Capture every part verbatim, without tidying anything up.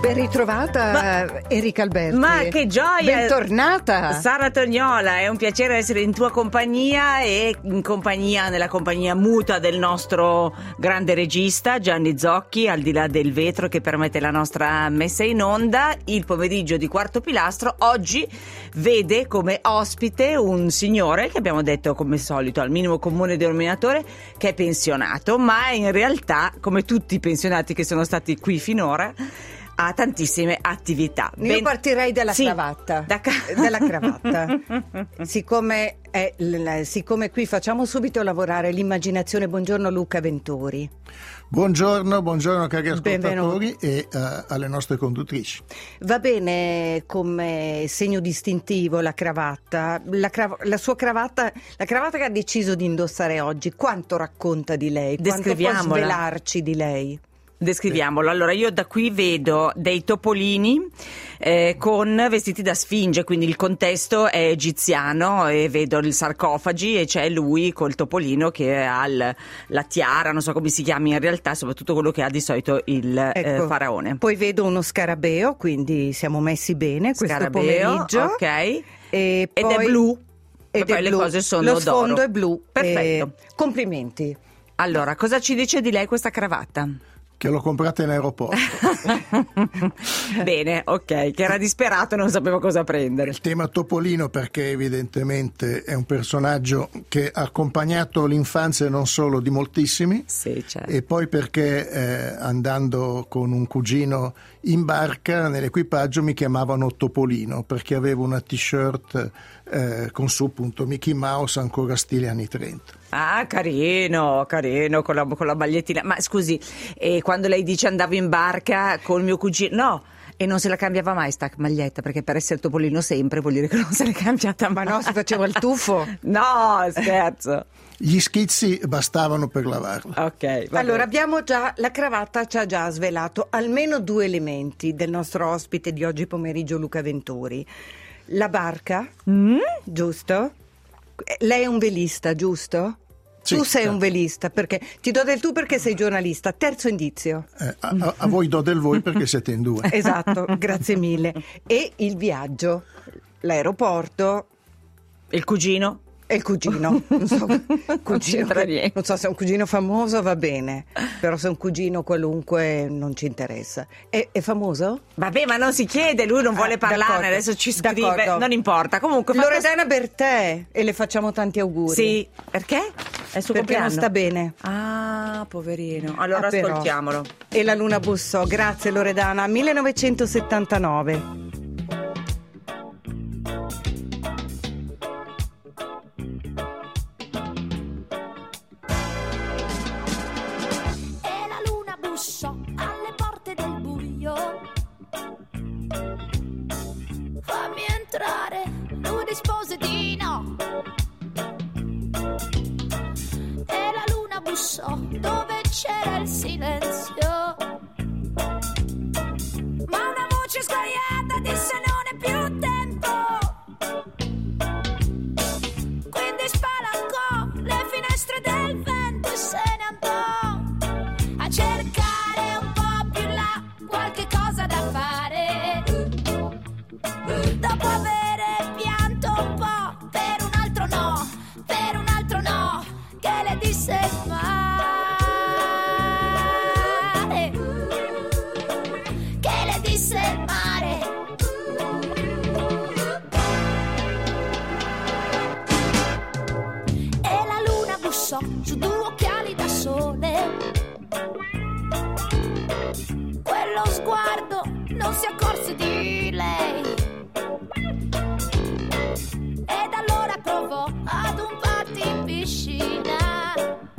Ben ritrovata, ma, Erika Alberti. Ma che gioia! Bentornata! Sara Tognola, è un piacere essere in tua compagnia e in compagnia, nella compagnia muta del nostro grande regista Gianni Zocchi, al di là del vetro che permette la nostra messa in onda. Il pomeriggio di Quarto Pilastro oggi vede come ospite un signore che abbiamo detto come solito al minimo comune denominatore, che è pensionato, ma in realtà, come tutti i pensionati che sono stati qui finora, ha tantissime attività. Io ben... partirei dalla sì, cravatta. Da ca... dalla cravatta. siccome, è, siccome qui facciamo subito lavorare l'immaginazione. Buongiorno Luca Venturi. Buongiorno, buongiorno cari ascoltatori e uh, alle nostre conduttrici. Va bene come segno distintivo la cravatta, la, crav- la sua cravatta, la cravatta che ha deciso di indossare oggi. Quanto racconta di lei? Quanto può svelarci di lei? Descriviamolo. Allora, io da qui vedo dei topolini eh, con vestiti da sfinge, quindi il contesto è egiziano e vedo il sarcofagi e c'è lui col topolino che ha il, la tiara, non so come si chiami in realtà, soprattutto quello che ha di solito il ecco, eh, faraone. Poi vedo uno scarabeo, quindi siamo messi bene questo scarabeo, pomeriggio. Ok. E Ed poi, è blu. Ed e poi è le blu. cose sono Lo sfondo d'oro. è blu. Perfetto. E complimenti. Allora, cosa ci dice di lei questa cravatta? Che l'ho comprata in aeroporto. Bene, ok, che era disperato e non sapeva cosa prendere. Il tema Topolino perché evidentemente è un personaggio che ha accompagnato l'infanzia non solo di moltissimi, sì, certo. E poi perché eh, andando con un cugino in barca nell'equipaggio mi chiamavano Topolino perché avevo una t-shirt eh, con su appunto Mickey Mouse ancora stile anni trenta. Ah, carino, carino, con la, con la magliettina. Ma scusi, e quando lei dice andavo in barca con mio cugino, no, e non se la cambiava mai sta maglietta, perché per essere Topolino sempre vuol dire che non se l'è cambiata mai. Ma no, si faceva il tuffo? No, scherzo. Gli schizzi bastavano per lavarla. Ok. Allora, abbiamo già, la cravatta ci ha già svelato almeno due elementi del nostro ospite di oggi pomeriggio, Luca Venturi. La barca, mm? giusto? Lei è un velista, giusto? Sì, tu sei certo. un velista, perché ti do del tu perché sei giornalista. Terzo indizio. Eh, a, a, a voi do del voi perché siete in due. Esatto, grazie mille. E il viaggio, l'aeroporto, il cugino. E il cugino, non so, cugino non, non so se è un cugino famoso va bene, però se è un cugino qualunque non ci interessa. È, è famoso? Vabbè, ma non si chiede, lui non vuole ah, parlare, adesso ci scrive, d'accordo. Non importa. Comunque Loredana Bertè, e le facciamo tanti auguri. Sì, perché? È il suo perché compleanno. Non sta bene. Ah, poverino. Allora ah, però. ascoltiamolo. E la luna bussò, grazie Loredana, millenovecentosettantanove. Alle porte del buio, fammi entrare, lui rispose di no. E la luna bussò dove c'era il silenzio, ma una voce sguaiata disse non è più tempo. Quindi spalancò le finestre del vento e se ne andò a cercare qualche cosa da fare. Dopo avere pianto un po' per un altro no, per un altro no, che le disse il mare, che le disse il mare. E la luna bussò su due occhiali da sole. Quello sguardo non si accorse di lei ed allora provò ad un patto in piscina.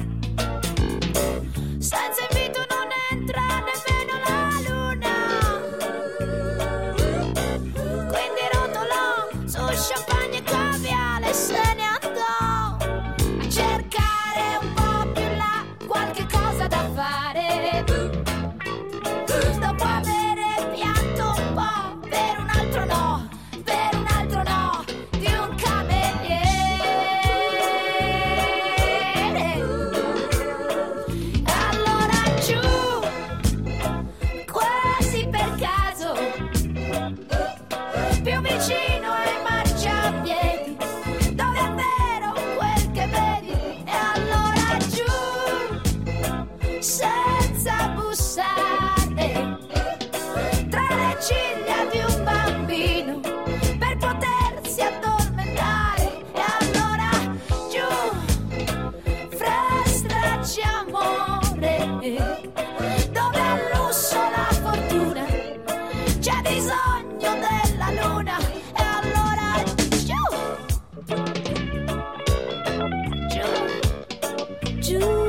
Senza invito non entra nemmeno la luna, quindi rotolò su champagne e caviale e se ne andò a cercare un po' più là qualche cosa da fare. Dopo avere pianto un po' per un altro no. giù.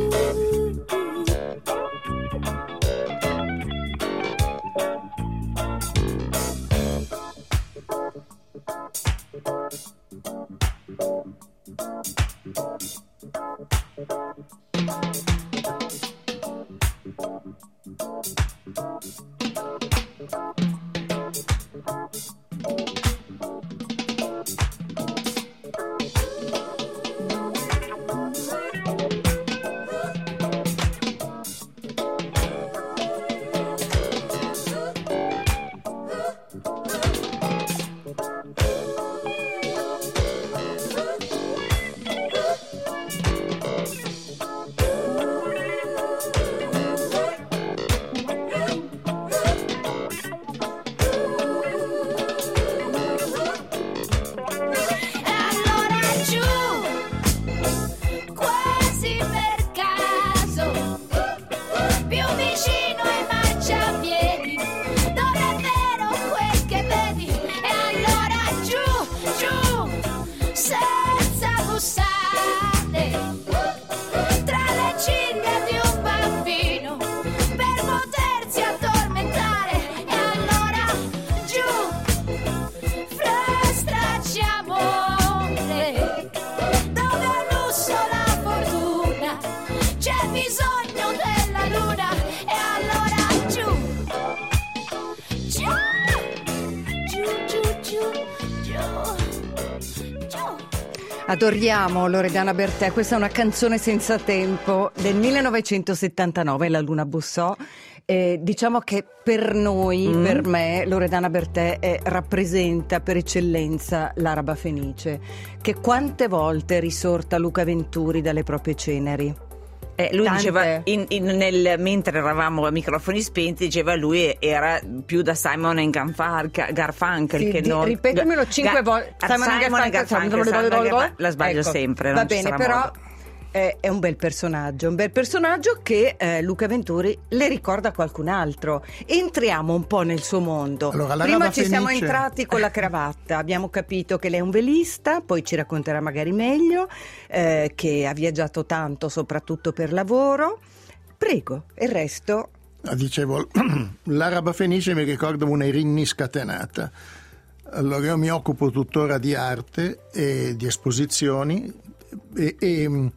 Adoriamo Loredana Bertè, questa è una canzone senza tempo del millenovecentosettantanove, La Luna bussò. Eh, diciamo che per noi, mm. per me, Loredana Bertè eh, rappresenta per eccellenza l'araba fenice, che quante volte è risorta Luca Venturi dalle proprie ceneri. Eh, lui Tante. diceva, in, in, nel, mentre eravamo a microfoni spenti, diceva lui era più da Simon and Garfunkel, Garfunkel Sì, che di, non... ripetimelo cinque Ga- volte. Simon and Garfunkel, Simon and Garfunkel, la sbaglio Ecco, sempre. Va non ci bene, sarà però modo. eh, è un bel personaggio, un bel personaggio che eh, Luca Venturi le ricorda a qualcun altro. Entriamo un po' nel suo mondo. Allora, la Prima Raba ci siamo Fenice- entrati con la cravatta, abbiamo capito che lei è un velista, poi ci racconterà magari meglio eh, che ha viaggiato tanto, soprattutto per lavoro. Prego, il resto. Ah, dicevo, l'araba fenice mi ricorda una Irinni scatenata. Allora io mi occupo tuttora di arte e di esposizioni e, e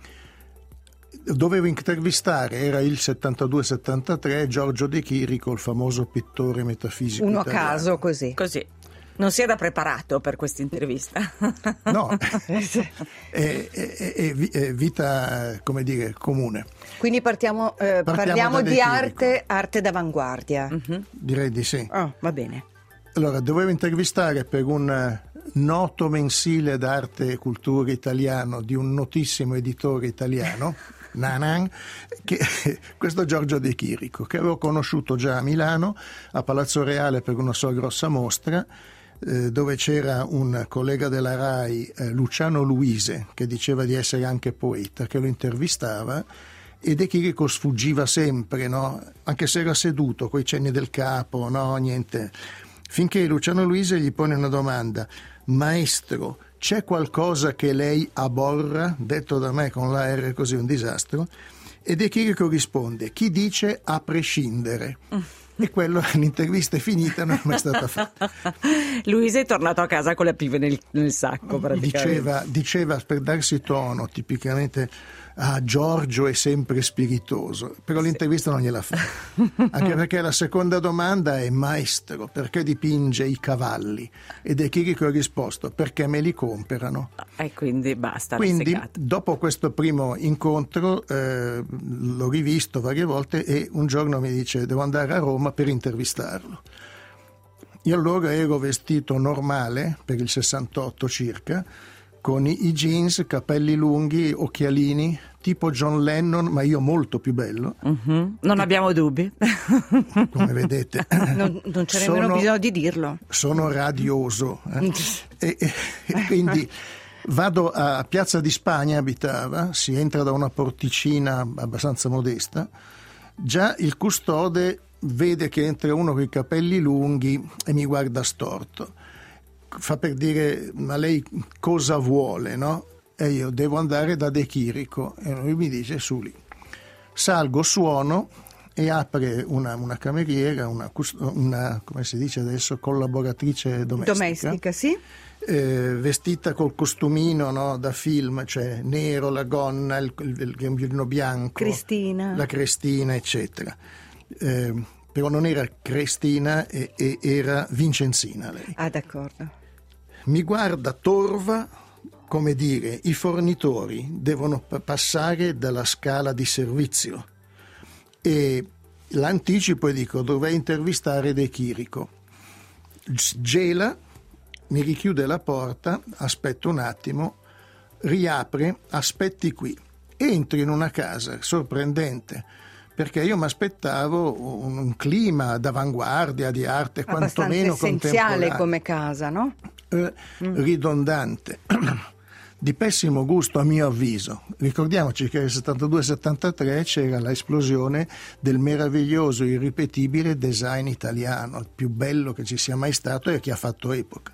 dovevo intervistare, era il settantadue settantatré, Giorgio De Chirico, il famoso pittore metafisico Uno a italiano. caso così. Così. Non si era preparato per questa intervista. No, è, è- è- è vita, come dire, comune. Quindi partiamo, eh, Partiamo parliamo da De di Chirico. arte, arte d'avanguardia. Direi di sì. Oh, va bene. Allora, dovevo intervistare per un eh, noto mensile d'arte e cultura italiano di un notissimo editore italiano, Nanan, che, questo Giorgio De Chirico, che avevo conosciuto già a Milano, a Palazzo Reale per una sua grossa mostra, eh, dove c'era un collega della RAI, eh, Luciano Luise, che diceva di essere anche poeta, che lo intervistava, e De Chirico sfuggiva sempre, no? Anche se era seduto, coi cenni del capo, no, niente. Finché Luciano Luise gli pone una domanda: maestro, c'è qualcosa che lei aborra? Detto da me con la R così un disastro. E De Chirico risponde: chi dice a prescindere? E quello, l'intervista è finita, non è mai stata fatta. Luisa è tornato a casa con le pive nel, nel sacco, praticamente. Diceva, diceva per darsi tono, tipicamente, ah, Giorgio è sempre spiritoso, però Sì. l'intervista non gliela fa. Anche perché la seconda domanda è: maestro, perché dipinge i cavalli? E De Chirico ha risposto: perché me li comprano. E quindi basta, Quindi, risicato. dopo questo primo incontro, eh, l'ho rivisto varie volte e un giorno mi dice: devo andare a Roma per intervistarlo. Io allora ero vestito normale, per il sessantotto circa, con i, i jeans, capelli lunghi, occhialini, tipo John Lennon, ma io molto più bello, Mhm. Non abbiamo dubbi. come vedete. Non, non c'è nemmeno Sono- bisogno di dirlo. Sono radioso. eh. e, e- e quindi vado a Piazza di Spagna, abitava, si entra da una porticina abbastanza modesta, già il custode vede che entra uno con i capelli lunghi e mi guarda storto. Fa per dire: ma lei cosa vuole, no? e io devo andare da De Chirico, e lui mi dice su lì. Salgo, suono e apre una, una cameriera, una, una, come si dice adesso, collaboratrice domestica. Domestica, sì. Eh, vestita col costumino, no, da film, cioè nero, la gonna, il, il, il grembiulino bianco, Cristina, la Cristina, eccetera. Eh, però non era Cristina, e, e era Vincenzina lei. Ah, d'accordo. Mi guarda torva, come dire, i fornitori devono p- passare dalla scala di servizio, e l'anticipo e dico: dovrei intervistare De Chirico. Gela, mi richiude la porta, aspetto un attimo, riapre, aspetti qui. Entro in una casa sorprendente, perché io mi aspettavo un, un clima d'avanguardia, di arte, quantomeno essenziale contemporaneo. come casa, no? Eh, ridondante, di pessimo gusto a mio avviso. Ricordiamoci che nel settantadue settantatré c'era l'esplosione del meraviglioso, irripetibile design italiano, il più bello che ci sia mai stato e che ha fatto epoca.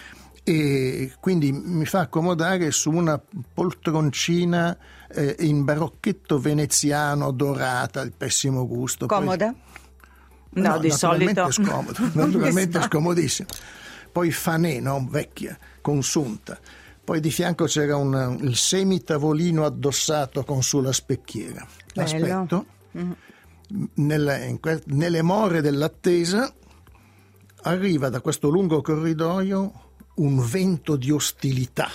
E quindi mi fa accomodare su una poltroncina eh, in barocchetto veneziano, dorata, di pessimo gusto. Comoda? Poi, No, no, di naturalmente solito. scomodo, naturalmente scomodissimo. Poi fanè, no? Vecchia, consunta. Poi di fianco c'era un, il semitavolino addossato con sulla specchiera. Bello. Aspetto, Mm. nelle, in que- nelle more dell'attesa arriva da questo lungo corridoio un vento di ostilità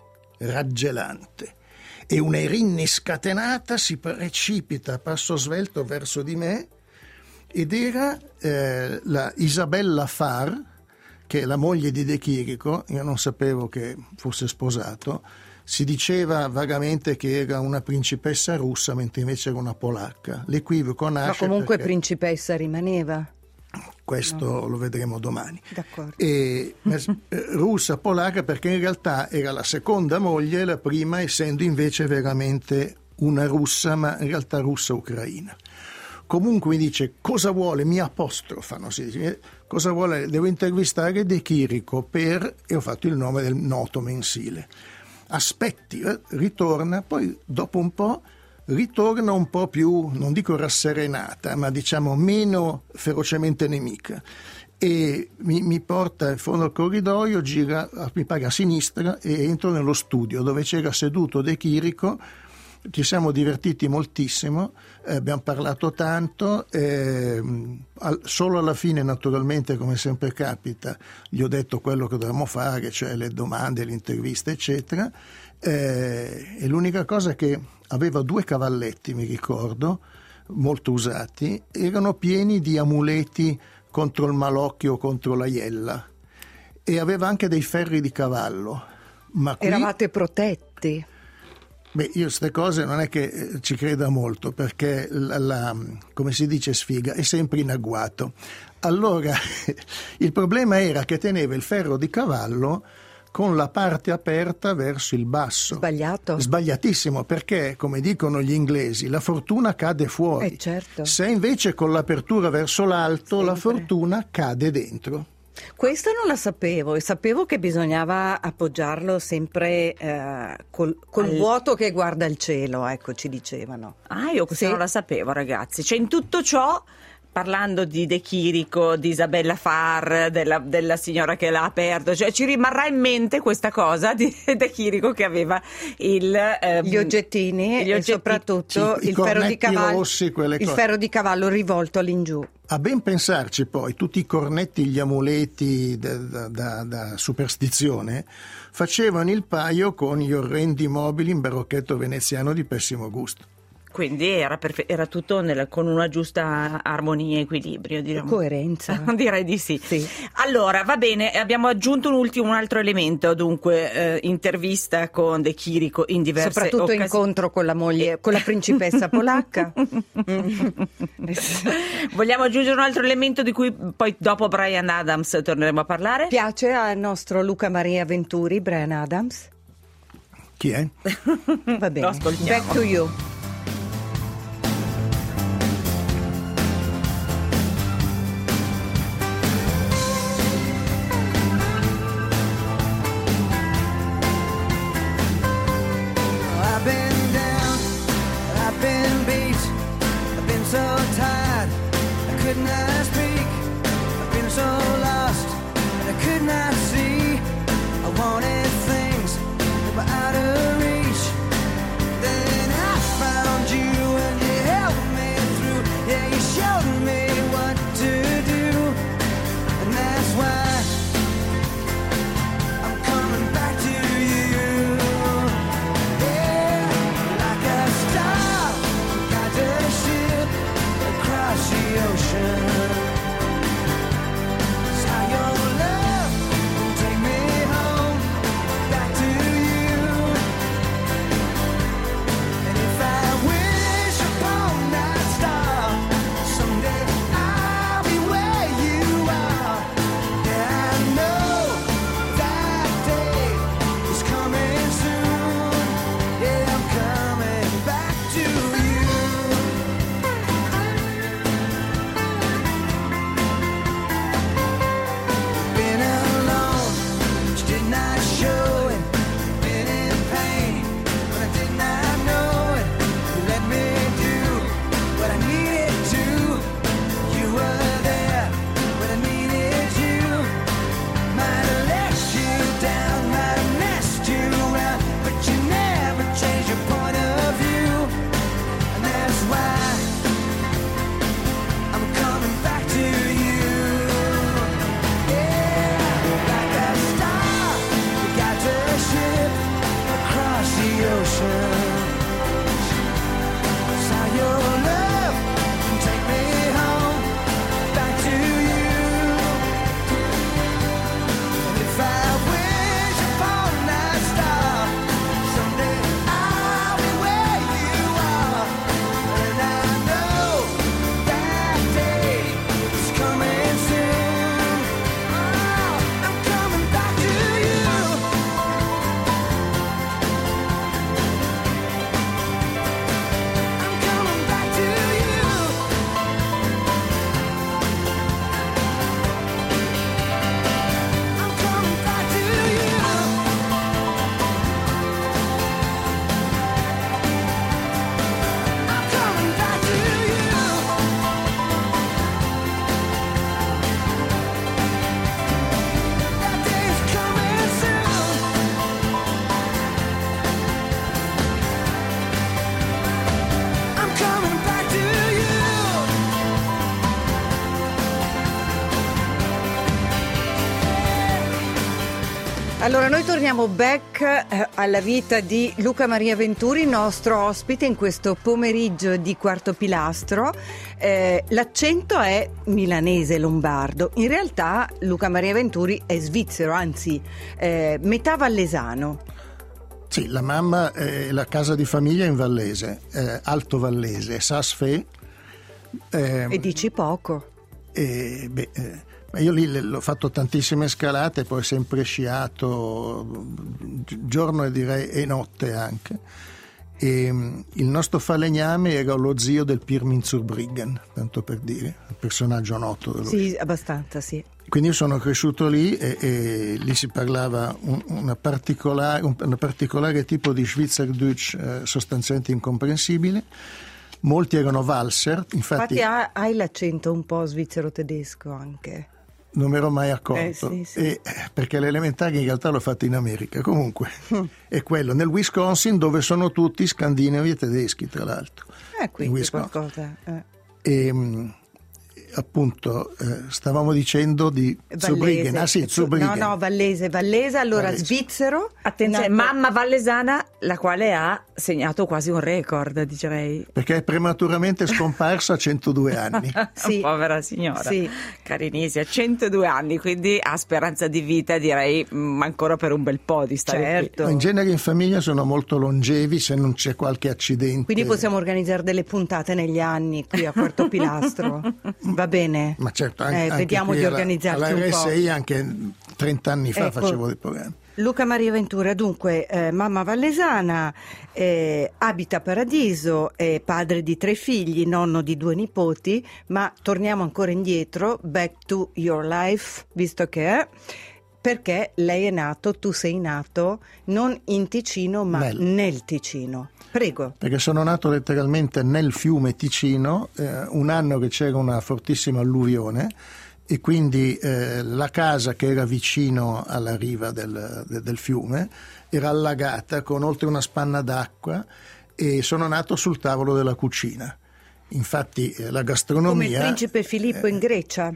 raggelante, e una Erinni scatenata si precipita a passo svelto verso di me, ed era eh, la Isabella Far, che è la moglie di De Chirico. Io non sapevo che fosse sposato, si diceva vagamente che era una principessa russa, mentre invece era una polacca. L'equivoco nasce, Ma comunque perché principessa rimaneva. questo no. lo vedremo domani. D'accordo. E, ma, eh, russa polacca, perché in realtà era la seconda moglie, la prima essendo invece veramente una russa, ma in realtà russa ucraina. Comunque mi dice: cosa vuole? Mi apostrofano, si dice, cosa vuole? Devo intervistare De Chirico per... e ho fatto il nome del noto mensile. Aspetti, eh, ritorna, poi dopo un po' ritorna un po' più, non dico rasserenata, ma diciamo meno ferocemente nemica, e mi, mi porta in fondo al corridoio, gira, mi pare a sinistra, e entro nello studio dove c'era seduto De Chirico. Ci siamo divertiti moltissimo, eh, abbiamo parlato tanto, eh, al, solo alla fine, naturalmente, come sempre capita, gli ho detto quello che dovevamo fare, cioè le domande, l'intervista, eccetera, eh, e l'unica cosa è che aveva due cavalletti, mi ricordo, molto usati, erano pieni di amuleti contro il malocchio, contro la iella, e aveva anche dei ferri di cavallo. Ma qui... Eravate protetti? Beh, io queste cose non è che ci creda molto, perché la, la, come si dice sfiga, è sempre in agguato. Allora, il problema era che teneva il ferro di cavallo con la parte aperta verso il basso. Sbagliato? Sbagliatissimo, perché, come dicono gli inglesi, la fortuna cade fuori. Eh, certo. Se invece con l'apertura verso l'alto, Sempre. la fortuna cade dentro. Questa non la sapevo, e sapevo che bisognava appoggiarlo sempre eh, col, col Al- vuoto che guarda il cielo, ecco, ci dicevano. Ah, io questa Sì. non la sapevo, ragazzi. Cioè, in tutto ciò, parlando di De Chirico, di Isabella Far, della, della signora che l'ha aperto, cioè ci rimarrà in mente questa cosa di De Chirico che aveva il, ehm, Gli oggettini gli e oggetti- soprattutto sì, i il ferro di cornetti cavallo, rossi, quelle il cose. ferro di cavallo rivolto all'ingiù. A ben pensarci, poi, tutti i cornetti, gli amuleti da, da- da- da superstizione facevano il paio con gli orrendi mobili in barocchetto veneziano di pessimo gusto. Quindi era, perfe- era tutto nel- con una giusta armonia e equilibrio, diciamo. Coerenza. Direi di sì. Sì. Allora, va bene, abbiamo aggiunto un ultimo, un altro elemento, dunque, eh, intervista con De Chirico in diverse Soprattutto occasioni. incontro con la moglie, con la principessa polacca. Vogliamo aggiungere un altro elemento di cui poi dopo Bryan Adams torneremo a parlare? Piace al nostro Luca Maria Venturi, Bryan Adams? Chi è? Va bene. Lo ascoltiamo. Back to you. missing beats. I've been so tired, I could not speak. I've been so lost, and I could not see. I wanted things that were out of reach. Then I found you and you helped me through. Yeah, you showed me what to do. And that's why I'm coming back to you. Yeah, like a star, got a ship across the ocean. It's how your love will take me home, back to you. And if I wish upon that star, someday I'll be where you are. Yeah, I know that day is coming soon. Yeah, I'm coming back to you. Been alone, but you did not show it. Been in pain, but I did not know it. You let me do what I needed to. You were there when I needed you. Might have let you down, might have messed you around, but you never changed your point of view. And that's why I'm coming back to you. Yeah, like a star, we got to ship across the ocean. Saw your love take me home, back to you. And if I wish upon that star, someday I'll be where you are. And I know that day is coming soon. Oh, I'm coming back to you. I'm coming back to you. I'm coming back to you. I'm coming back to you. That day's coming soon. I'm coming back to you. Allora, noi torniamo back eh, alla vita di Luca Maria Venturi, nostro ospite in questo pomeriggio di Quarto Pilastro. Eh, l'accento è milanese, lombardo. In realtà Luca Maria Venturi è svizzero, anzi eh, metà vallesano. Sì, la mamma, eh, la casa di famiglia è in vallese, eh, alto vallese, Sasfe. Eh, E dici poco. e, beh, eh, io lì le- l'ho fatto tantissime scalate, poi sempre sciato, gi- giorno e direi e notte anche. E, mm, il nostro falegname era lo zio del Pirmin zur Briggen, tanto per dire, un personaggio noto dello Sì, abbastanza, sì. Quindi io sono cresciuto lì e, e lì si parlava un, una particolare, un una particolare tipo di Schweizerdeutsch eh, sostanzialmente incomprensibile. Molti erano Walser, infatti, Infatti ha- hai l'accento un po' svizzero-tedesco anche. non mi ero mai accorto, Eh, sì, sì. E, perché l'elementare in realtà l'ho fatto in America. Comunque è quello, nel Wisconsin, dove sono tutti scandinavi e tedeschi, tra l'altro. Eh, In quindi Wisconsin. qualcosa. eh. E, mh, appunto eh, stavamo dicendo di Vallese. Zurbriggen. Ah sì, No, Zurbriggen. no, Vallese, Vallese, allora Vallese. svizzero. Attenzione, nato- mamma vallesana, la quale ha segnato quasi un record, direi. Perché è prematuramente scomparsa a centodue anni. Sì. Povera signora, Sì. Carinisia, centodue anni, quindi ha speranza di vita, direi, mm, ancora per un bel po' di stare Certo. In genere in famiglia sono molto longevi, se non c'è qualche accidente. Quindi possiamo organizzare delle puntate negli anni qui a Quarto Pilastro. Va bene? Ma certo, anche, Eh, anche vediamo qui di alla- organizzarci alla un R S I po'. anche trent'anni fa Ecco. facevo dei programmi. Luca Maria Ventura, dunque, eh, mamma vallesana, eh, abita a Paradiso, è padre di tre figli, nonno di due nipoti, ma torniamo ancora indietro, back to your life, visto che è. perché lei è nato, tu sei nato non in Ticino ma Nel. nel Ticino. Prego. Perché sono nato letteralmente nel fiume Ticino, eh, un anno che c'era una fortissima alluvione e quindi eh, la casa che era vicino alla riva del, de, del fiume era allagata con oltre una spanna d'acqua e sono nato sul tavolo della cucina. Infatti eh, la gastronomia... Come il principe Filippo eh, in Grecia.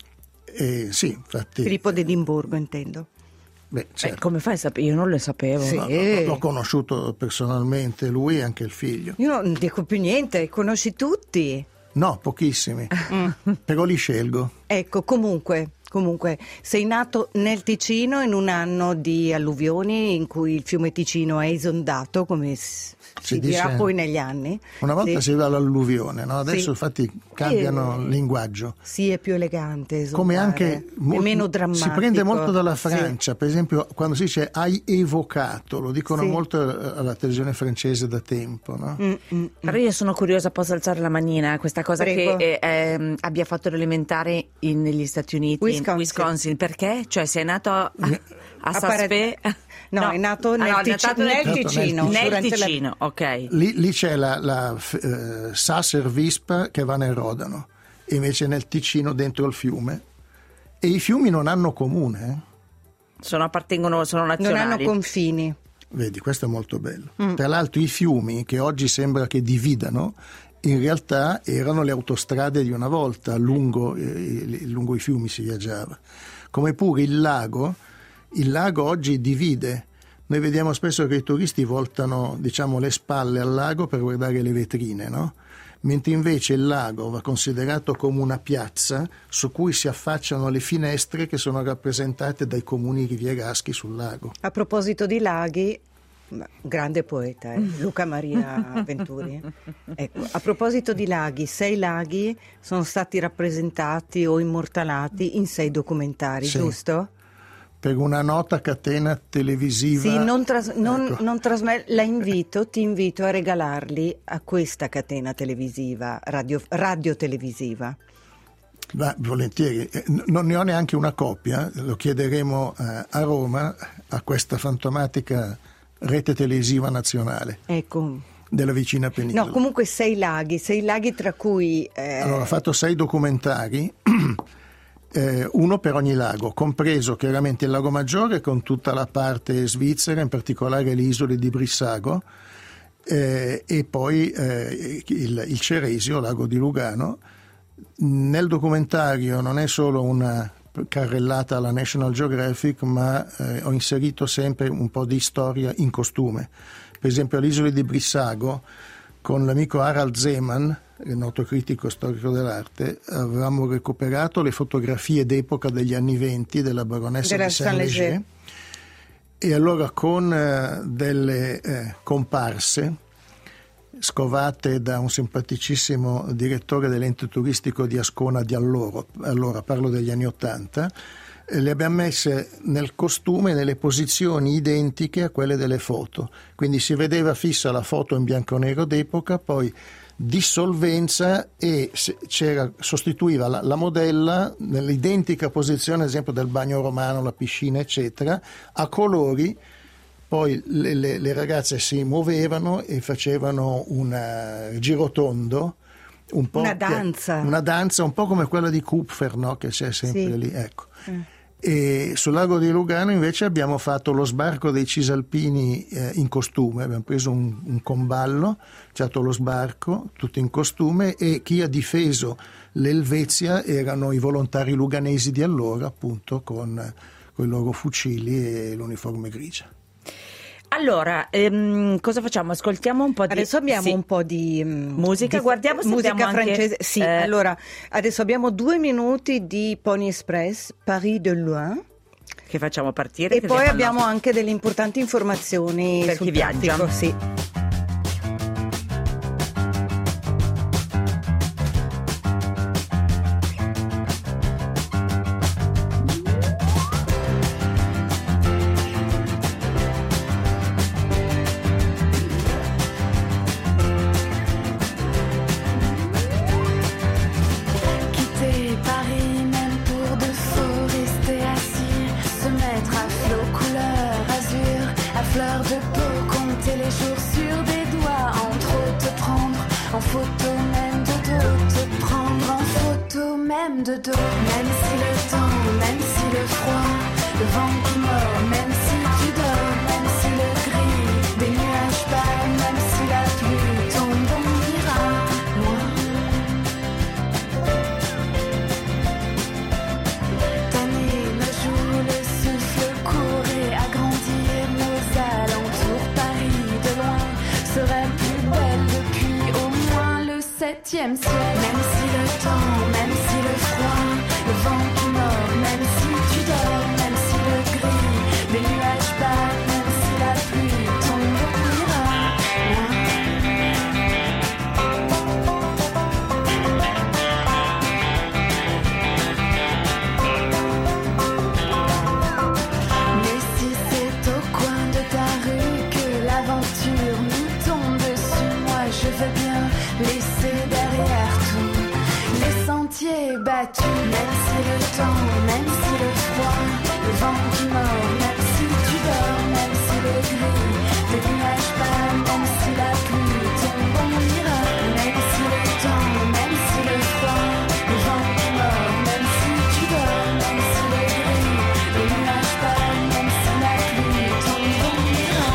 Eh, sì, infatti... Filippo d'Edimburgo, intendo. Beh, Eh, certo. come fai a sapere? Io non lo sapevo. Sì. No, no, l'ho conosciuto personalmente, lui e anche il figlio. Io non dico più niente, conosci tutti. No, pochissimi, però li scelgo. Ecco, comunque, comunque, sei nato nel Ticino in un anno di alluvioni in cui il fiume Ticino è esondato, come si, si Si dirà dice- poi negli anni. Una volta Sì. si va all'alluvione, no? Adesso Sì. infatti cambiano Eh, il linguaggio. Sì, è più elegante esondare. Come anche è mol- meno drammatico. si prende molto dalla Sì. Francia, per esempio quando si dice hai evocato, lo dicono Sì. molto alla televisione francese da tempo, no? Mm, mm, Però io sono curiosa, posso alzare la manina? Questa cosa Prego. che eh, ehm, abbia fatto l'elementare in- negli Stati Uniti, Wisconsin. in Wisconsin. Perché? Cioè sei nato a, a A Saspé? Parad- No, è nato Ah, nel no, è Tic- nato nel Ticino. Ticino. Nel durante la- Ticino, ok. Lì, lì c'è la, la f- eh, Saser Vispa che va nel Rodano, e invece nel Ticino dentro il fiume. E i fiumi non hanno comune, eh? Sono appartengono, sono Non nazionali. hanno confini. Vedi, questo è molto bello. Mm. Tra l'altro i fiumi, che oggi sembra che dividano, in realtà erano le autostrade di una volta, lungo, eh, lungo i fiumi si viaggiava. Come pure il lago, il lago oggi divide. Noi vediamo spesso che i turisti voltano, diciamo, le spalle al lago per guardare le vetrine, no? Mentre invece il lago va considerato come una piazza su cui si affacciano le finestre che sono rappresentate dai comuni rivieraschi sul lago. A proposito di laghi, ma- grande poeta, eh, Luca Maria Venturi. Ecco, a proposito di laghi, sei laghi sono stati rappresentati o immortalati in sei documentari, Sì. giusto? Per una nota catena televisiva. Sì, non, tras- non, Ecco. non trasme- la invito, ti invito a regalarli a questa catena televisiva, radio, radiotelevisiva. Ma volentieri. Eh, n- non ne ho neanche una copia, lo chiederemo eh, a Roma, a questa fantomatica rete televisiva nazionale Ecco. della vicina penisola. No, comunque sei laghi, sei laghi tra cui... eh, Allora, ho fatto sei documentari, eh, uno per ogni lago, compreso chiaramente il Lago Maggiore con tutta la parte svizzera, in particolare le isole di Brissago, eh, e poi eh, il, il Ceresio, lago di Lugano. Nel documentario non è solo una carrellata alla National Geographic, ma eh, ho inserito sempre un po' di storia in costume. Per esempio all'isola di Brissago, con l'amico Harald Zeman, il noto critico storico dell'arte, avevamo recuperato le fotografie d'epoca degli anni venti della baronessa Della di Saint-Léger, Saint-Léger. e allora con eh, delle eh, comparse scovate da un simpaticissimo direttore dell'ente turistico di Ascona di allora, allora parlo degli anni Ottanta, eh, le abbiamo messe nel costume nelle posizioni identiche a quelle delle foto, quindi si vedeva fissa la foto in bianco e nero d'epoca, poi dissolvenza, e se- c'era, sostituiva la, la modella nell'identica posizione, ad esempio del bagno romano, la piscina eccetera, a colori. Poi le, le, le ragazze si muovevano e facevano un girotondo, un po' Una che- danza. una danza un po' come quella di Kupfer, no? Che c'è sempre Sì. lì, ecco. Mm. E sul lago di Lugano invece abbiamo fatto lo sbarco dei cisalpini eh, in costume, abbiamo preso un, un comballo, c'è stato lo sbarco, tutto in costume, e chi ha difeso l'Elvezia erano i volontari luganesi di allora, appunto con, con i loro fucili e l'uniforme grigia. Allora, ehm, cosa facciamo? Ascoltiamo un po' di... Adesso abbiamo sì. un po' di mm, Musica, di- guardiamo se musica abbiamo anche, francese. Sì, eh, allora adesso abbiamo due minuti di Pony Express, Paris de Loin, che facciamo partire. e che poi siamo al abbiamo nostro- anche delle importanti informazioni Per sul chi viaggia. traffico, sì. Quitter Paris même pour de faux rester assis, se mettre dos, te prendre en photo, même de dos. Même si le temps, même si le froid, le vent qui mord, même si tu dors, même si le gris des nuages parlent, même si la pluie tombe, on ira loin. Tanner le jour, le souffle court et agrandir nos alentours. Paris de loin serait plus belle depuis au moins le septième siècle. Même si le temps, même si le froid, le vent qui mord, même si tu dors, même si le gris des nuages parlent, même si la pluie tombe, on ira loin. Mais si c'est au coin de ta rue que l'aventure nous tombe dessus, moi je veux bien laisser derrière tout les sentiers battus. Même si le temps, même si le froid, le vent qui mord, même si tu dors, même si le gris des nuages parlent, même si la pluie tombe, on ira. Même si le temps, même si le froid, le vent qui mord, même si tu dors, même si le gris des nuages parlent, même si la pluie tombe, on ira.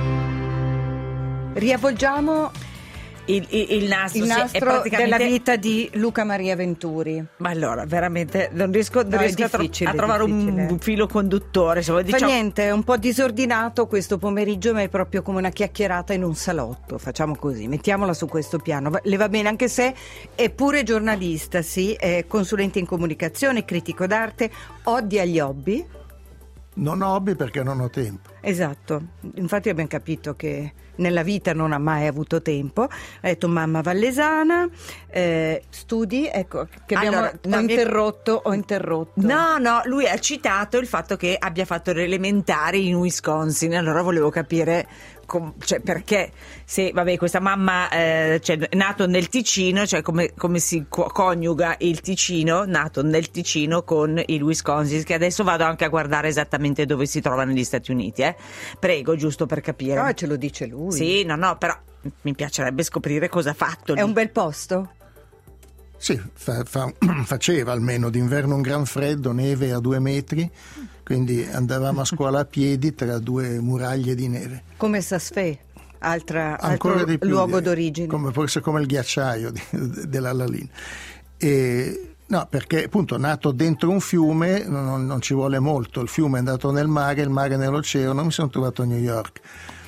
Riavvolgiamo Il, il, il nastro, il sì, è nastro praticamente... della vita di Luca Maria Venturi. Ma allora, veramente non riesco, non No, è riesco a, tro- difficile, a trovare è difficile. un filo conduttore. Insomma, Fa diciamo... niente, è un po' disordinato questo pomeriggio, ma è proprio come una chiacchierata in un salotto. Facciamo così, mettiamola su questo piano. Va- Le va bene, anche se è pure giornalista, sì, è consulente in comunicazione, critico d'arte, odia gli hobby. Non ho hobby perché non ho tempo. Esatto, infatti abbiamo capito che nella vita non ha mai avuto tempo. Ha detto mamma vallesana, eh, studi, ecco, che abbiamo Allora, no, ho mi- interrotto, ho interrotto. No, no, lui ha citato il fatto che abbia fatto le elementari in Wisconsin. Allora volevo capire com- cioè, perché se, vabbè, questa mamma eh, cioè, è nato nel Ticino, cioè come, come si co- coniuga il Ticino, nato nel Ticino, con il Wisconsin, che adesso vado anche a guardare esattamente dove si trova negli Stati Uniti, eh. Prego, giusto per capire. No, ce lo dice lui. Sì, no, no, però mi piacerebbe scoprire cosa ha fatto lì. È un bel posto? Sì, fa- fa- faceva almeno d'inverno un gran freddo, neve a due metri, quindi andavamo a scuola a piedi tra due muraglie di neve. Come Sasfè, altra, Ancora altro di più, luogo direi. d'origine. Come, forse come il ghiacciaio di, dell'Alalin. E, no, perché appunto nato dentro un fiume non, non ci vuole molto, il fiume è andato nel mare, il mare nell'oceano, mi sono trovato a New York.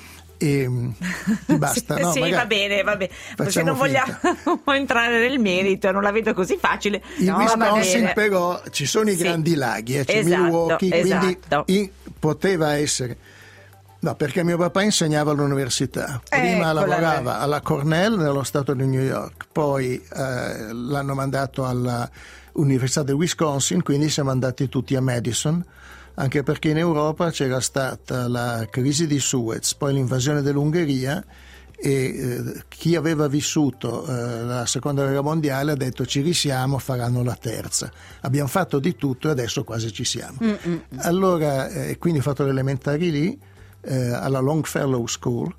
E basta, sì, no, sì, magari va bene, va bene. Se facciamo non vogliamo entrare nel merito, non la vedo così facile. In No, va Wisconsin bene. però ci sono i Sì. grandi laghi, eh, c'è Esatto, Milwaukee, quindi esatto. in- poteva essere. No, perché mio papà insegnava all'università. Prima Eccola lavorava lei. alla Cornell nello stato di New York, poi eh, l'hanno mandato alla Università del Wisconsin, quindi siamo andati tutti a Madison, anche perché in Europa c'era stata la crisi di Suez, poi l'invasione dell'Ungheria e eh, chi aveva vissuto eh, la seconda guerra mondiale ha detto ci risiamo, faranno la terza. Abbiamo fatto di tutto e adesso quasi ci siamo. Mm-mm. Allora, eh, quindi ho fatto le elementari lì, eh, alla Longfellow School.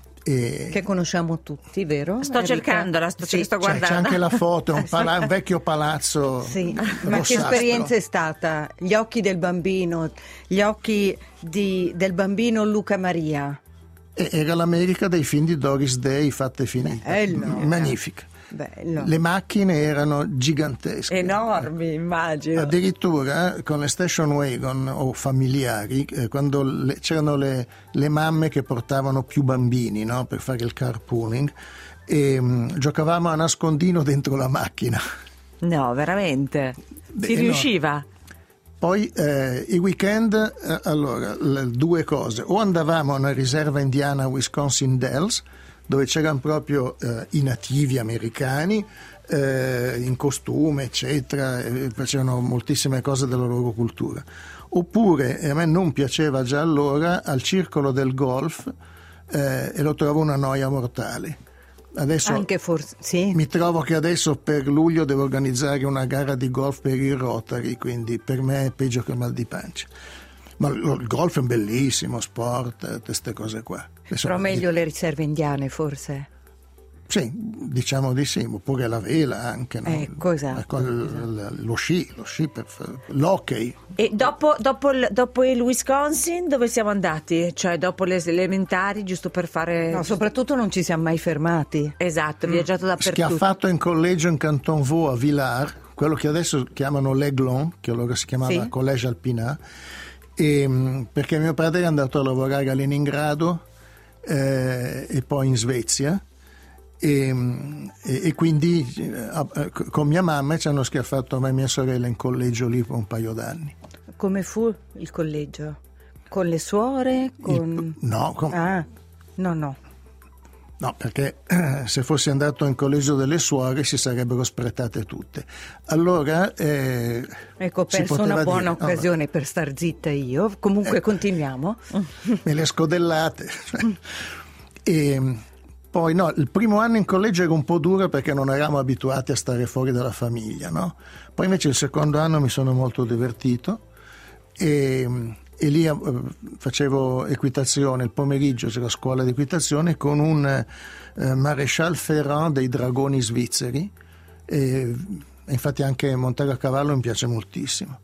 E Che conosciamo tutti, vero? Sto Enrica? cercandola, sto, Sì. sto c'è, c'è guardando. anche la foto, è un, pala- un vecchio palazzo Sì, ma che rossastro. esperienza è stata? Gli occhi del bambino, gli occhi di- del bambino Luca Maria. E- Era l'America dei film di Doris Day fatte finite. Bello. M- Magnifica. Bello. Le macchine erano gigantesche. Enormi, immagino. Addirittura eh, con le station wagon o familiari, eh, quando le- c'erano le, le mamme che portavano più bambini, no, per fare il carpooling, e mh, giocavamo a nascondino dentro la macchina. No, veramente. Beh, Si no. riusciva? Poi eh, i weekend, eh, allora, le due cose, o andavamo a una riserva indiana a Wisconsin Dells, dove c'erano proprio eh, i nativi americani eh, in costume, eccetera, e facevano moltissime cose della loro cultura. Oppure, e a me non piaceva già allora, al circolo del golf, eh, e lo trovo una noia mortale. Adesso Anche forse, sì. mi trovo che adesso per luglio devo organizzare una gara di golf per il Rotary, quindi per me è peggio che il mal di pancia. Ma lo- il golf è un bellissimo sport, queste cose qua. Adesso- Però meglio le riserve indiane, forse. Sì, diciamo di sì, oppure la vela anche, no? Ecco, esatto, Ecco, l- lo sci, lo sci per fare- l'hockey. E dopo, dopo, il, dopo il Wisconsin dove siamo andati? Cioè dopo le elementari, giusto per fare... No, soprattutto non ci siamo mai fermati. Esatto, viaggiato dappertutto. Schiaffato in collegio in Canton Vaud a Villars, quello che adesso chiamano l'Aiglon, che allora si chiamava Sì. Collège Alpinat, e, mh, perché mio padre è andato a lavorare a Leningrado eh, e poi in Svezia. E, e, e quindi eh, con mia mamma ci hanno schiaffato a me e mia sorella in collegio lì per un paio d'anni. Come fu il collegio? Con le suore? Con... Il- no, com- Ah, no, no. no, perché eh, se fossi andato in collegio delle suore si sarebbero spretate tutte. Allora eh, Ecco, ho si perso poteva una buona dire, occasione per star zitta io. Comunque continuiamo. no, me le scodellate. Cioè. E poi no, il primo anno in collegio era un po' duro perché non eravamo abituati a stare fuori dalla famiglia, no? Poi invece il secondo anno mi sono molto divertito e, e lì eh, facevo equitazione, il pomeriggio c'era scuola di equitazione con un eh, Maréchal Ferrand dei dragoni svizzeri, e, e infatti anche montare a cavallo mi piace moltissimo.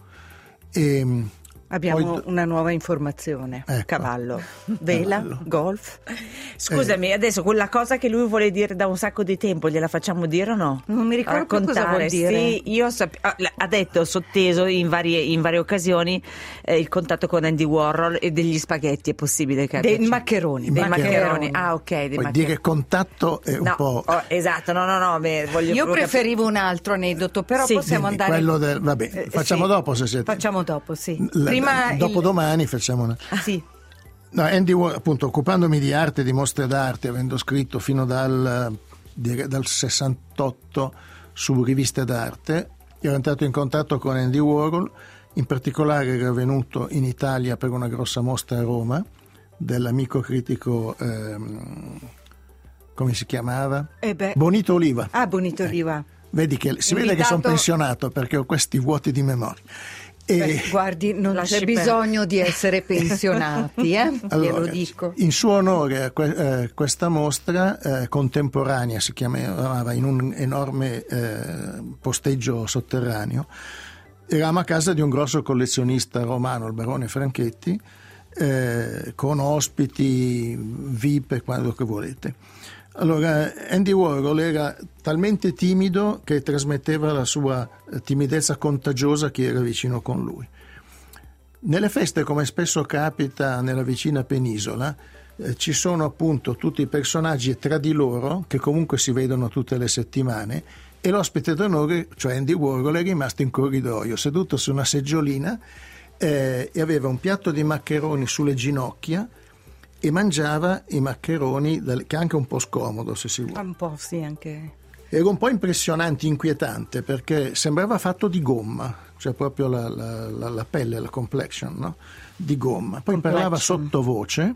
E, Abbiamo poi- una nuova informazione. Ecco. Cavallo, vela, Cavallo. golf. Scusami, adesso quella cosa che lui vuole dire da un sacco di tempo, gliela facciamo dire o no? Non mi ricordo più cosa Raccontare. vuol dire. Sì, io sap- ah, ha detto sotteso in varie, in varie occasioni eh, il contatto con Andy Warhol e degli spaghetti, è possibile che Dei abbia- maccheroni. dei maccheroni. maccheroni. Ah, ok, dei poi maccheroni. dire contatto è un No, po'... oh, esatto, no, no, no, beh, voglio Io proprio preferivo un altro aneddoto, però Sì, possiamo Dimmi, andare... quello del- vabbè, Eh, facciamo sì. dopo se siete... Facciamo dopo, sì. La- Prima dopo il- domani facciamo una... Sì. No, Andy Warhol, appunto, occupandomi di arte, di mostre d'arte, avendo scritto fino dal, di- dal sessantotto su riviste d'arte, ero entrato in contatto con Andy Warhol, in particolare era venuto in Italia per una grossa mostra a Roma dell'amico critico, ehm, come si chiamava? Eh beh. Bonito Oliva. Ah, Bonito Oliva. Vedi che si vede che sono Invitato- pensionato perché ho questi vuoti di memoria. E, Beh, guardi, non Lasci c'è perdere. bisogno di essere pensionati, eh? Allora, Glielo dico. in suo onore a que- eh, questa mostra eh, contemporanea, si chiamava, in un enorme eh, posteggio sotterraneo, eravamo a casa di un grosso collezionista romano, il barone Franchetti, eh, con ospiti, V I P e quello che volete. Allora, Andy Warhol era talmente timido che trasmetteva la sua timidezza contagiosa a chi era vicino con lui. Nelle feste, come spesso capita nella vicina penisola, eh, ci sono appunto tutti i personaggi tra di loro che comunque si vedono tutte le settimane, e l'ospite d'onore, cioè Andy Warhol, è rimasto in corridoio seduto su una seggiolina eh, e aveva un piatto di maccheroni sulle ginocchia e mangiava i maccheroni, dal- che è anche un po' scomodo se si vuole. Un po' sì, anche... Era un po' impressionante, inquietante, perché sembrava fatto di gomma, cioè proprio la, la- la- la pelle, la complexion, no? Di gomma. Poi parlava sottovoce,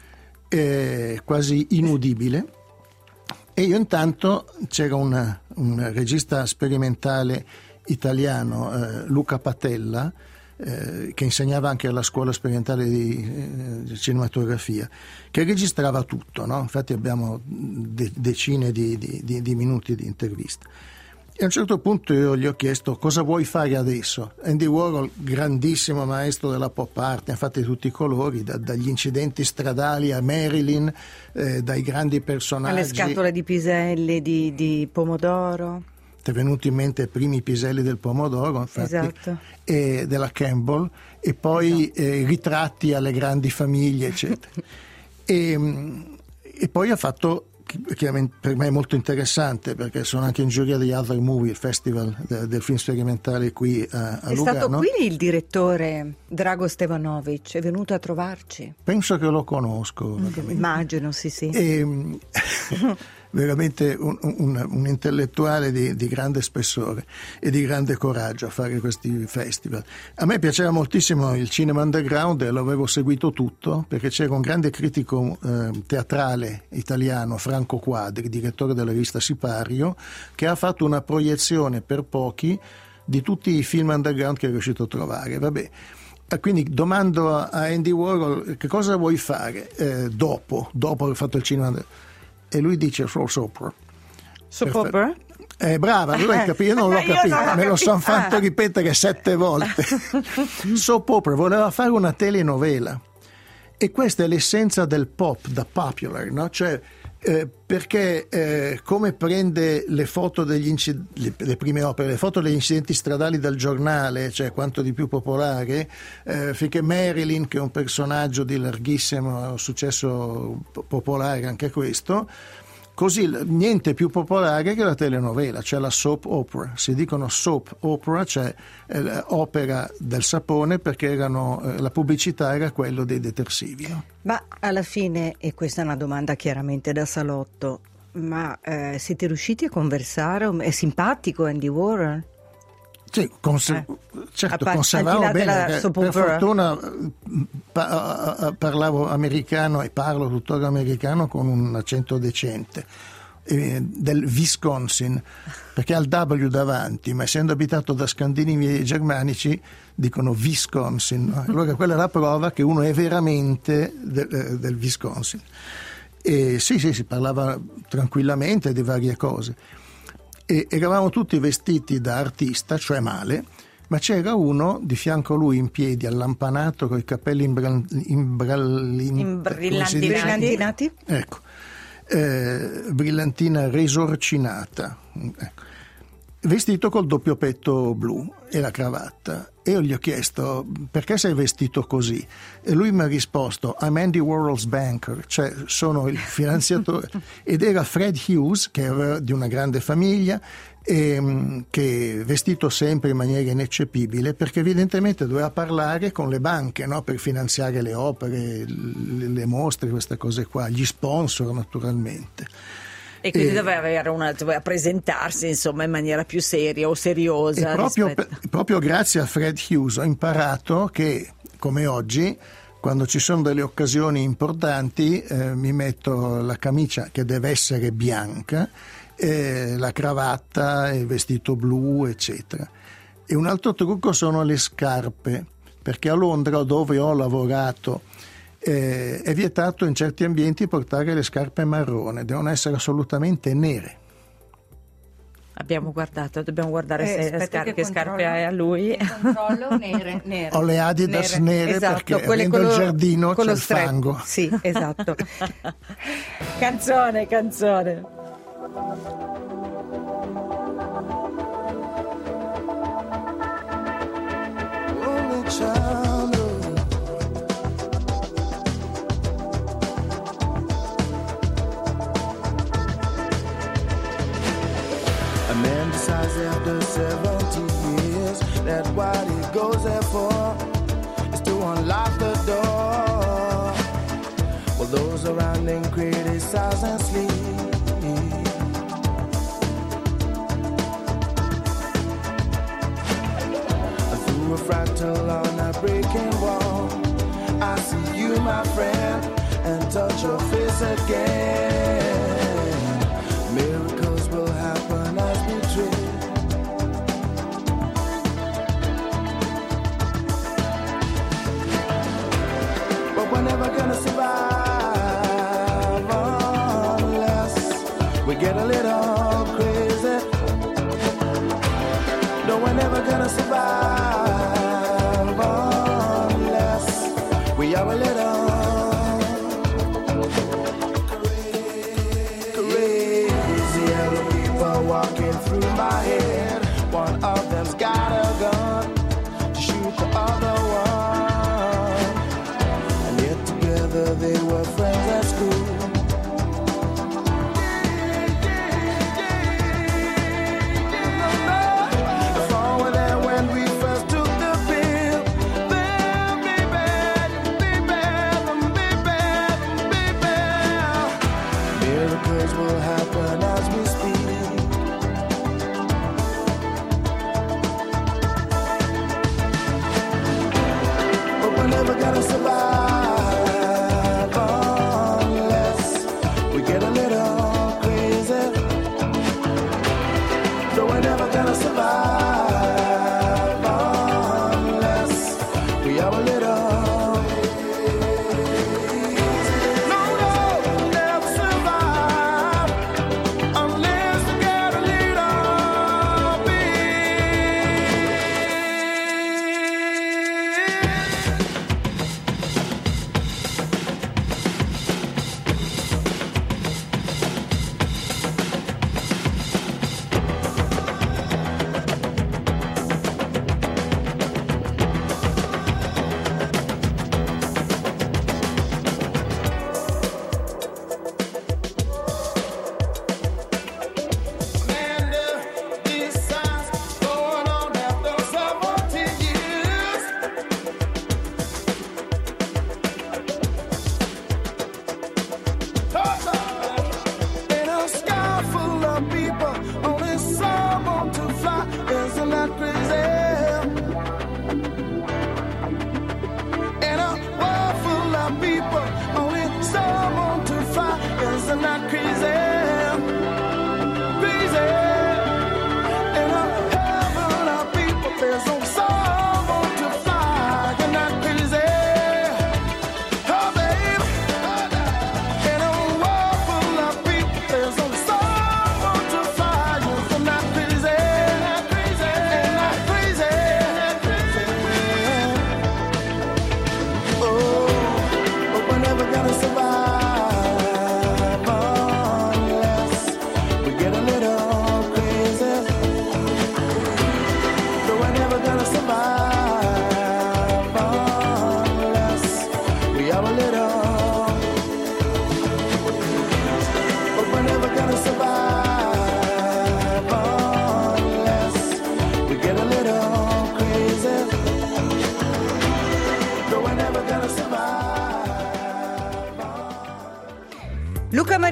eh, quasi inudibile, e io intanto c'era un, un regista sperimentale italiano, eh, Luca Patella, eh, che insegnava anche alla scuola sperimentale di, eh, di cinematografia, che registrava tutto, no? Infatti abbiamo de- decine di, di- di- di minuti di intervista. E a un certo punto io gli ho chiesto: cosa vuoi fare adesso? Andy Warhol, grandissimo maestro della pop art, ne ha fatti tutti i colori, da- dagli incidenti stradali a Marilyn, eh, dai grandi personaggi. Alle scatole di piselli, di, di pomodoro. Ti è venuto in mente i primi piselli del pomodoro, infatti, Esatto. e della Campbell, e poi eh, ritratti alle grandi famiglie, eccetera. e, mh, e poi ha fatto, che per me è molto interessante, perché sono anche in giuria di Other Movie, il festival de- del film sperimentale qui a, a È Lugano. stato qui il direttore Drago Stevanovic, è venuto a trovarci. Penso che lo conosco. Immagino, sì, sì. E, mh, veramente un, un- un intellettuale di, di grande spessore e di grande coraggio a fare questi festival. A me piaceva moltissimo il cinema underground e l'avevo seguito tutto, perché c'era un grande critico eh, teatrale italiano, Franco Quadri, direttore della rivista Sipario, che ha fatto una proiezione per pochi di tutti i film underground che è riuscito a trovare. Vabbè. E quindi domando a Andy Warhol: che cosa vuoi fare eh, dopo, dopo aver fatto il cinema? E lui dice soap opera. Soap Perfetto. opera? Eh, brava, tu hai capito, io non l'ho Io non capito, l'ho me lo sono capito. fatto Ah. ripetere sette volte. Soap opera, voleva fare una telenovela e questa è l'essenza del pop, da popular, no? Cioè, eh, perché eh, come prende le foto degli incidenti, le, le prime opere, le foto degli incidenti stradali dal giornale, cioè quanto di più popolare, eh, finché Marilyn, che è un personaggio di larghissimo successo po- popolare anche questo, così niente più popolare che la telenovela, cioè la soap opera. Si dicono soap opera, cioè eh, opera del sapone, perché erano, eh, la pubblicità era quello dei detersivi, no? Ma alla fine, e questa è una domanda chiaramente da salotto, ma eh, siete riusciti a conversare? È simpatico Andy Warhol? Sì, conser- Eh. certo, A pa- conservavo al di là bene. della eh, soap Per opera. fortuna eh, pa- eh, parlavo americano e parlo tuttora americano con un accento decente, eh, del Wisconsin, perché ha il W davanti, ma essendo abitato da scandinavi e germanici dicono Wisconsin, no? Allora quella è la prova che uno è veramente del, eh, del Wisconsin. E sì, sì, si parlava tranquillamente di varie cose. E eravamo tutti vestiti da artista, cioè male, ma c'era uno di fianco a lui in piedi, allampanato, con i capelli imbran- imbrallin- come si dice? Brillantinati? Ecco, eh, brillantina resorcinata, ecco. Vestito col doppio petto blu e la cravatta. E io gli ho chiesto: perché sei vestito così? E lui mi ha risposto: I'm Andy Warhol's banker, cioè sono il finanziatore. Ed era Fred Hughes, che era di una grande famiglia, e, che vestito sempre in maniera ineccepibile, perché evidentemente doveva parlare con le banche, no? Per finanziare le opere, le, le mostre, queste cose qua, gli sponsor naturalmente. E quindi E- doveva avere una, doveva presentarsi insomma in maniera più seria o seriosa. E proprio, rispetto- per- proprio grazie a Fred Hughes ho imparato che, come oggi, quando ci sono delle occasioni importanti, eh, mi metto la camicia che deve essere bianca, eh, la cravatta, il vestito blu, eccetera. E un altro trucco sono le scarpe, perché a Londra, dove ho lavorato, eh, è vietato in certi ambienti portare le scarpe marrone, devono essere assolutamente nere. Abbiamo guardato, dobbiamo guardare Eh, se aspetta scar- che che scarpe controllo. hai a lui. Controllo nere, nere. Ho le Adidas nere, esatto, perché quelle avendo con il lo- giardino con c'è lo il strap. fango. Sì, esatto. Canzone, canzone. Only child. A man decides after seventy years that what he goes there for is to unlock the door. Well, those around him criticize and sleep. Through a fractal on a breaking wall, I see you, my friend, and touch your face again. Miracles will happen as we dream. But we're never gonna survive unless we get a little crazy. No, we're never gonna survive unless we are a little crazy. Yellow people walking through my head. One of them's got a gun to shoot the other one. And yet together they were friends at school. The fall were there when we first took the pill. Then, baby, baby, baby, baby. Miracles will happen as we speak. But we're never gonna survive unless we get a little crazy. No, we're never gonna survive unless we are a little. No, no, we'll never survive unless we get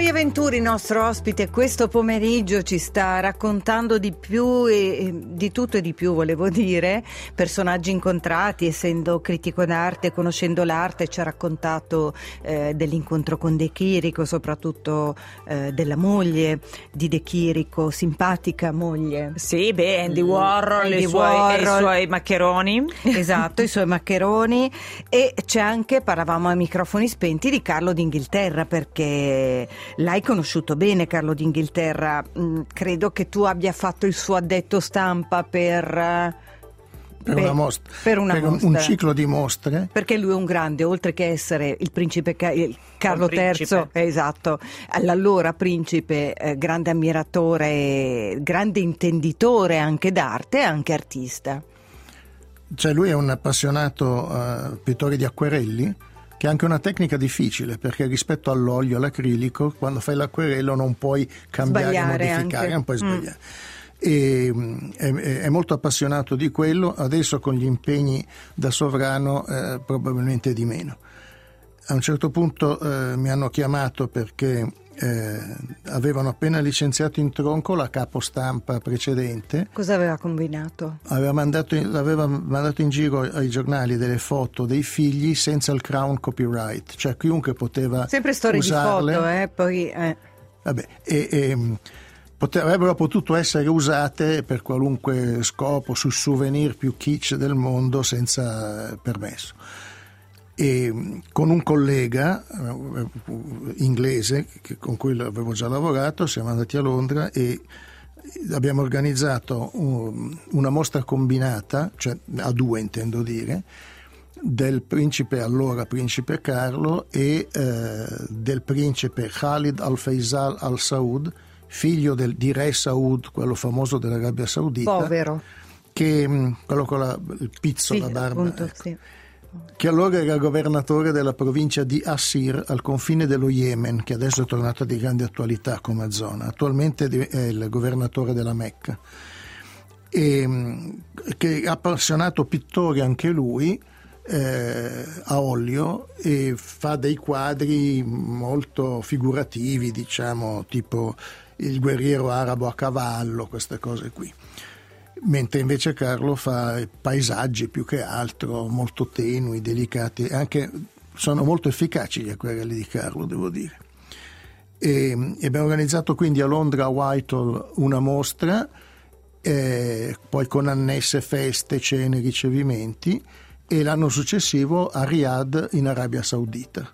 Maria Venturi, nostro ospite questo pomeriggio, ci sta raccontando di più e, e di tutto e di più, volevo dire, personaggi incontrati, essendo critico d'arte, conoscendo l'arte, ci ha raccontato eh, dell'incontro con De Chirico, soprattutto eh, della moglie di De Chirico, simpatica moglie. Sì, beh, Andy Warhol, Andy i, suoi, Warhol. i suoi maccheroni. Esatto, i suoi maccheroni. E c'è anche, parlavamo a microfoni spenti, di Carlo d'Inghilterra, perché l'hai conosciuto bene Carlo d'Inghilterra. Mm, credo che tu abbia fatto il suo addetto stampa per... eh, Per una mostra, per una per un- mostra. un ciclo di mostre. Perché lui è un grande, oltre che essere il principe Ca- il Carlo Un principe. terzo, esatto, all'allora principe, eh, grande ammiratore, grande intenditore anche d'arte e anche artista. Cioè lui è un appassionato eh, pittore di acquerelli, che è anche una tecnica difficile, perché rispetto all'olio, all'acrilico, quando fai l'acquerello non puoi cambiare e Sbagliare modificare, anche. non puoi Mm. sbagliare. E, mh, è, è molto appassionato di quello, adesso con gli impegni da sovrano eh, probabilmente di meno. A un certo punto eh, mi hanno chiamato perché eh, avevano appena licenziato in tronco la capo stampa precedente. Cosa aveva combinato? Aveva mandato, in, aveva mandato in giro ai giornali delle foto dei figli senza il crown copyright, cioè chiunque poteva Sempre storie usarle. di foto, eh, poi... Eh. Vabbè, e, e, mh, pote- avrebbero potuto essere usate per qualunque scopo, sui souvenir più kitsch del mondo senza eh, permesso. E mh, con un collega eh, inglese che- con cui avevo già lavorato siamo andati a Londra e abbiamo organizzato un- una mostra combinata, cioè a due intendo dire, del principe, allora principe Carlo, e eh, del principe Khalid al-Faisal al-Saud, figlio del, di re Saud, quello famoso dell'Arabia Saudita, Povero. che mh, quello con la, il pizzo, Sì, la barba, appunto, ecco, sì. che allora era governatore della provincia di Assir al confine dello Yemen, che adesso è tornata di grande attualità come zona. Attualmente è il governatore della Mecca, e, mh, che è appassionato pittore anche lui, eh, a olio, e fa dei quadri molto figurativi, diciamo, tipo il guerriero arabo a cavallo, queste cose qui. Mentre invece Carlo fa paesaggi più che altro, molto tenui, delicati, e anche sono molto efficaci gli acquerelli di Carlo, devo dire. E, e abbiamo organizzato quindi a Londra, a Whitehall, una mostra, eh, poi con annesse feste, cene, ricevimenti, e l'anno successivo a Riyadh in Arabia Saudita.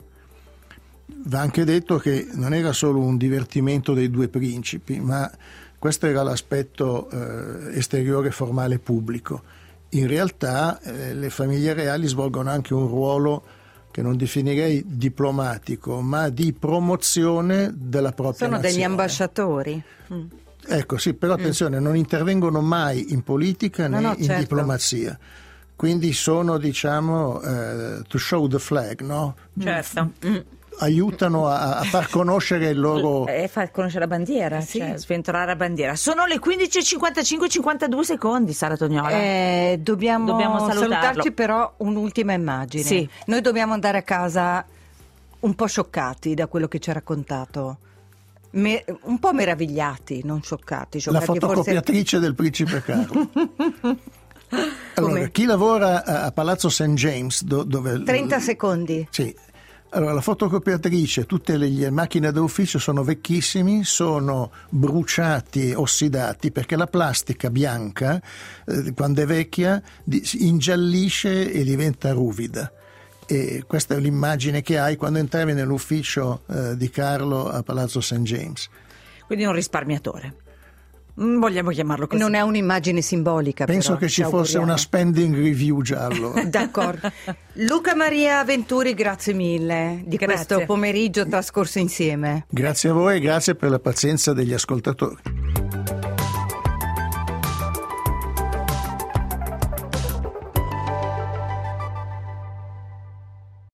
Va anche detto che non era solo un divertimento dei due principi, ma questo era l'aspetto eh, esteriore formale pubblico. In realtà eh, le famiglie reali svolgono anche un ruolo che non definirei diplomatico, ma di promozione della propria Sono nazione. degli ambasciatori. Mm. Ecco, sì, però attenzione, non intervengono mai in politica No, né no, in certo. diplomazia. Quindi sono, diciamo, eh, to show the flag, no? Certo. Mm. Aiutano a, a far conoscere il loro... E fa conoscere la bandiera, Sì. cioè sventolare la bandiera. Sono le quindici e cinquantacinque, cinquantadue secondi, Sara Tognola. Eh, dobbiamo, Dobbiamo salutarlo. salutarci, però un'ultima immagine. Sì. Noi dobbiamo andare a casa un po' scioccati da quello che ci ha raccontato. Me- un po' meravigliati, non scioccati. La scioccati forse... fotocopiatrice del principe Carlo. Allora, Come? chi lavora a a Palazzo Saint James, do- dove... trenta secondi. Sì. Allora, la fotocopiatrice, tutte le, le macchine da ufficio sono vecchissimi, sono bruciati, ossidati, perché la plastica bianca, eh, quando è vecchia, di- si ingiallisce e diventa ruvida. E questa è l'immagine che hai quando entravi nell'ufficio eh, di Carlo a Palazzo Saint James. Quindi un risparmiatore. Mm, vogliamo chiamarlo così. Non è un'imagine simbolica. Penso però, che ci fosse auguriamo. una spending review giallo. D'accordo. Luca Maria Venturi, grazie mille di Grazie. questo pomeriggio trascorso insieme. Grazie a voi e grazie per la pazienza degli ascoltatori.